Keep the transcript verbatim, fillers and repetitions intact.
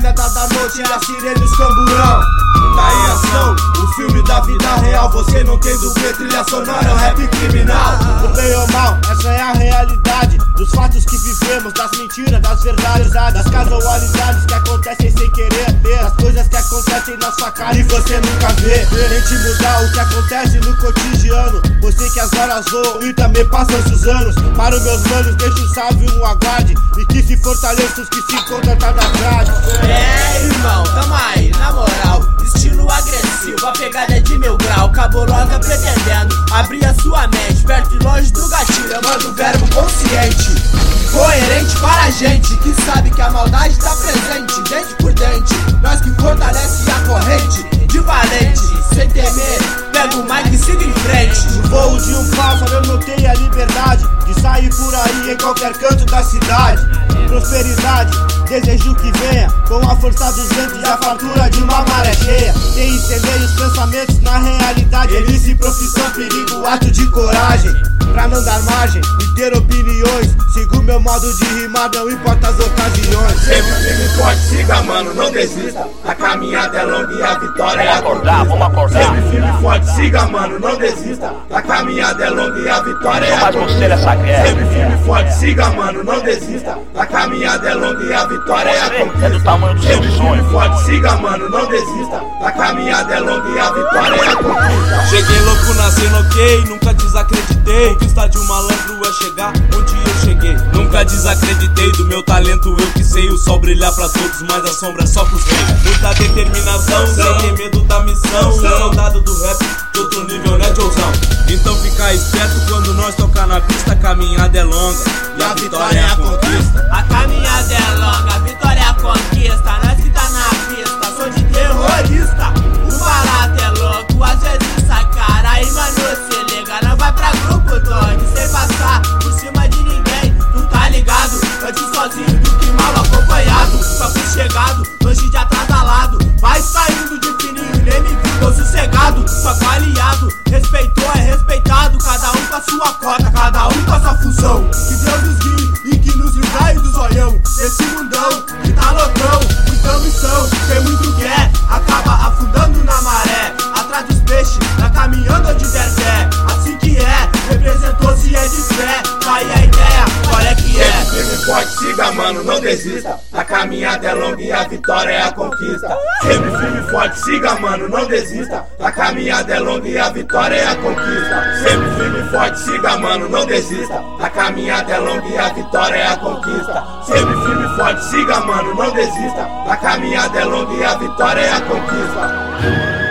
meta da noite é a sirene dos camburão. Tá em ação, o filme da vida real. Você não tem dublê, trilha sonora, é um rap criminal. O bem ou mal, essa é a realidade dos fatos que vivemos, das mentiras, das verdades, das casualidades que acontecem sem querer, das coisas que acontecem na sua cara e você nunca vê. Tente mudar o que acontece no cotidiano, pois sei que as horas voam e também passam-se os anos. Para os meus manos, deixa um salve e um aguarde, e que se fortaleça os que se encontram atrás da grade. É, irmão, tamo aí, na moral. Estilo agressivo, a pegada é de mil grau. Cabulosa pretendendo abrir a sua mente, perto e longe do gatilho, eu mando o verbo consciente, coerente para a gente que sabe que a maldade tá presente, dente por dente. Nós que fortalece a corrente de valente, sem temer, pega o mic e siga em frente. No voo de um pássaro eu notei a liberdade de sair por aí em qualquer canto da cidade. Prosperidade, desejo que venha com a força dos ventos e a fartura de uma maré cheia. Sem entender os pensamentos na realidade, elite, profissão, perigo, ato de coragem. Pra não dar margem e ter opiniões, sigo meu modo de rimar, não importa as ocasiões. Sempre firme e forte, siga mano, não desista. A caminhada é longa e a vitória é a acordar, vamos acordar. Sempre firme e forte, siga mano, não desista. A caminhada é longa e a vitória é a conquista. Sempre firme e forte, siga mano, não desista. A caminhada é longa e a vitória é a conquista. É do tamanho do seu sonho. Sempre firme e forte, siga mano, não desista. A caminhada é longa e a vitória é a conquista. Cheguei louco, nascendo ok, nunca desacreditei. Conquista de um malandro é chegar onde eu cheguei. Nunca desacreditei do meu talento, eu que sei. O sol brilhar pra todos, mas a sombra é só pros reis. Muita determinação, sem ter medo da missão. O soldado do rap de outro nível, né, tiozão? Então fica esperto quando nós tocar na pista. A caminhada é longa e a vitória é a conquista. A caminhada é longa, a vitória é a conquista. Nós que tá na pista, sou de terrorista. O barato é louco, às vezes sai cara. Aí mano, se liga, não vai pra grupo, Tony, sem passar por cima de ninguém, tu tá ligado? Antes sozinho do que mal acompanhado. Papo chegado, longe de atrasalado. Vai saindo de fininho, nem me viu, tô sossegado. Papo aliado, respeitou, é respeitado. Cada um com a sua cota, cada um com a sua função. Que Deus nos guie e que nos livrai do zoião. Nesse mundão que tá loucão, muita missão. Quem muito quer, acaba afundando na maré. Atrás dos peixes, tá caminhando onde der fé. Assim que é, representou se é de fé. Tá aí a ideia, qual é que é? Sempre firme e forte, siga mano, não desista. A caminhada é longa e a vitória é a conquista. Sempre firme e forte, siga mano, não desista. A caminhada é longa e a vitória é a conquista. Sempre firme e forte, siga mano, não desista. A caminhada é longa e a vitória é a conquista. Sempre firme e forte, siga mano, não desista. A caminhada é longa e a vitória é a conquista.